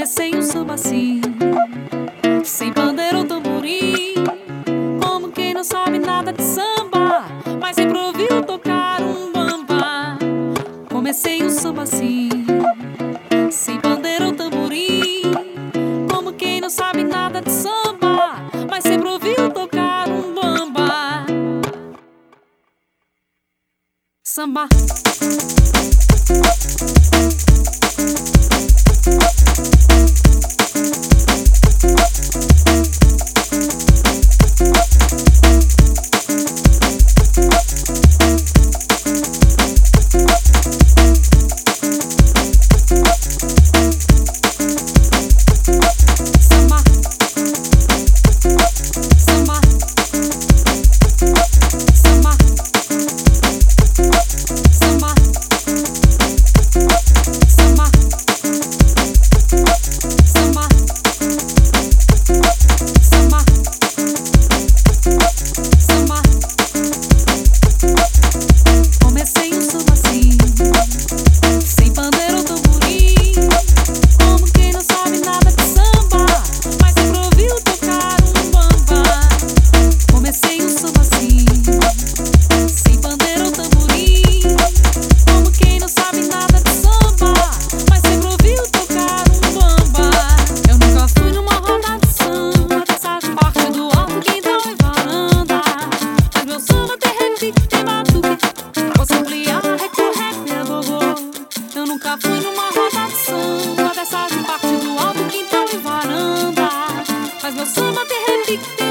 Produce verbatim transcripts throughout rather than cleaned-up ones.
Comecei um samba assim, sem pandeiro ou tamborim, como quem não sabe nada de samba, mas sempre ouviu tocar um bamba. Comecei um samba assim, sem pandeiro ou tamborim, como quem não sabe nada de samba, mas sempre ouviu tocar um bamba. Samba.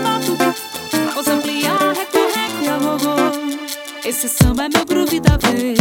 Esse samba é meu groove da vez.